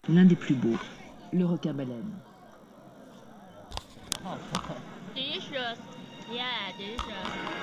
L'un des plus beaux, le requin-baleine. Delicious. Yeah, delicious.